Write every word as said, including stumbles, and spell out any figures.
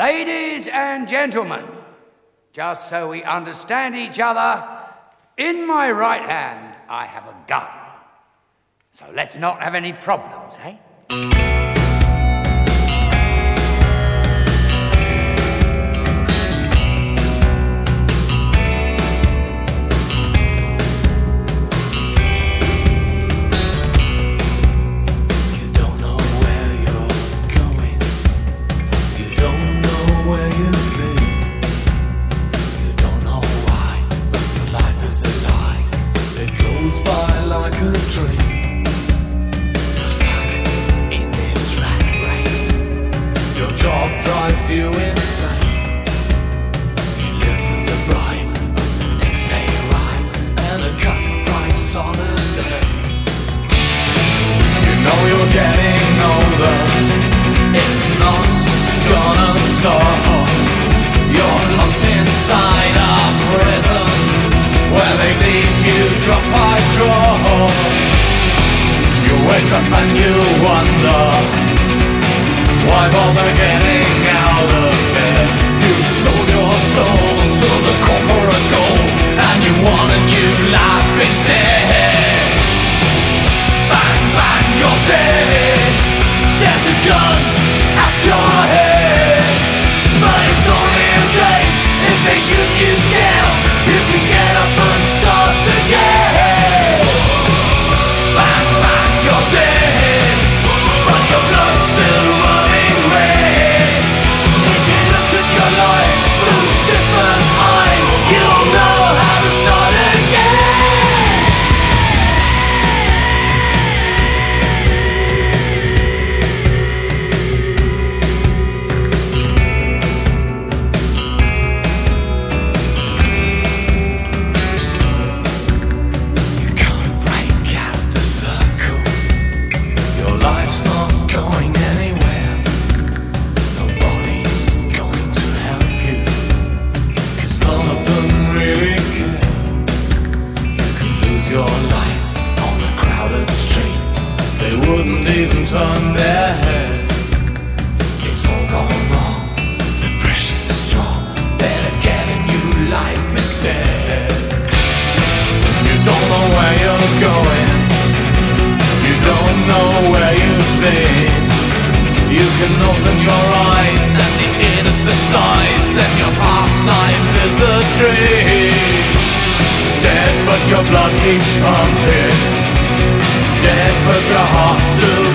Ladies and gentlemen, just so we understand each other, in my right hand I have a gun. So let's not have any problems, eh? You insane. You live with the bribe of the next pay rise and a cut price on a day. You know you're getting older, it's not gonna stop. You're locked inside a prison where they leave you drop by drop. You wake up and you wonder, why bother getting out of bed? You sold your soul to the corporate gold, and you want a new life instead. Bang, bang, you're dead. There's a gun at your head, but it's only a game. If they shoot you down, you can get up and start again. Bang, bang, you're dead, but your blood's still running. Your life through different eyes, you'll know how to start again. You can't break out of the circle. Your life's not going anywhere. Your life on a crowded street, they wouldn't even turn their heads. It's all gone wrong, the pressure's too strong. Better get a new life instead. You don't know where you're going, you don't know where you've been. You can open your eyes and the innocence dies, and your past life is a dream. Dead but your blood keeps pumping, dead but your heart still